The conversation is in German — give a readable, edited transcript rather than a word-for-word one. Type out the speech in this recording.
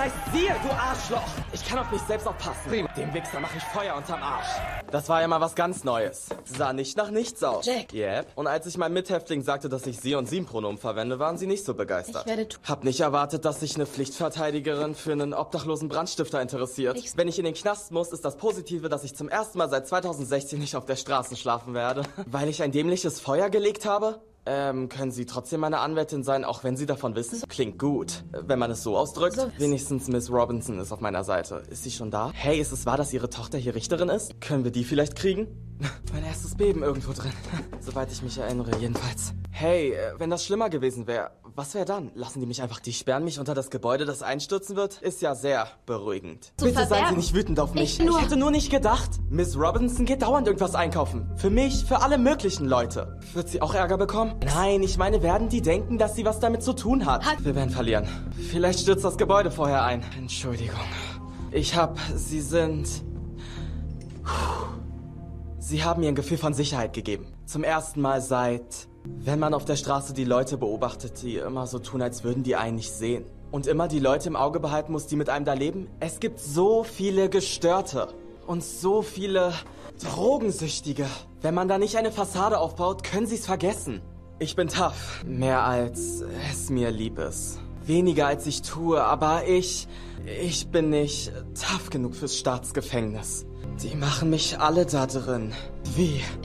heißt Sie, du Arschloch. Ich kann auf mich selbst aufpassen. Prima. Dem Wichser mache ich Feuer unterm Arsch. Das war ja mal was ganz Neues. Sah nicht nach nichts aus. Jack. Yep. Und als ich meinem Mithäftling sagte, dass ich sie und sie im Pronomen verwende, waren sie nicht so begeistert. Ich werde Hab nicht erwartet, dass sich eine Pflichtverteidigerin für einen obdachlosen Brandstifter interessiert. Wenn ich in den Knast muss, ist das Positive, dass ich zum ersten Mal seit 2016 nicht auf der Straße schlafen werde. Weil ich ein dämliches Feuer gelegt habe? Können Sie trotzdem meine Anwältin sein, auch wenn Sie davon wissen? Klingt gut, wenn man es so ausdrückt. So. Wenigstens Miss Robinson ist auf meiner Seite. Ist sie schon da? Hey, ist es wahr, dass Ihre Tochter hier Richterin ist? Können wir die vielleicht kriegen? Mein erstes Beben irgendwo drin. Soweit ich mich erinnere, jedenfalls. Hey, wenn das schlimmer gewesen wäre, was wäre dann? Lassen die mich einfach, die sperren mich unter das Gebäude, das einstürzen wird? Ist ja sehr beruhigend. Bitte seien Sie nicht wütend auf mich. Ich hätte nur nicht gedacht. Miss Robinson geht dauernd irgendwas einkaufen. Für mich, für alle möglichen Leute. Wird sie auch Ärger bekommen? Nein, ich meine, werden die denken, dass sie was damit zu tun hat? Wir werden verlieren. Vielleicht stürzt das Gebäude vorher ein. Entschuldigung. Sie sind... Sie haben mir ein Gefühl von Sicherheit gegeben. Zum ersten Mal seit... Wenn man auf der Straße die Leute beobachtet, die immer so tun, als würden die einen nicht sehen. Und immer die Leute im Auge behalten muss, die mit einem da leben. Es gibt so viele Gestörte. Und so viele Drogensüchtige. Wenn man da nicht eine Fassade aufbaut, können sie es vergessen. Ich bin tough. Mehr als es mir lieb ist. Weniger als ich tue, aber ich bin nicht tough genug fürs Staatsgefängnis. Die machen mich alle da drin. Wie?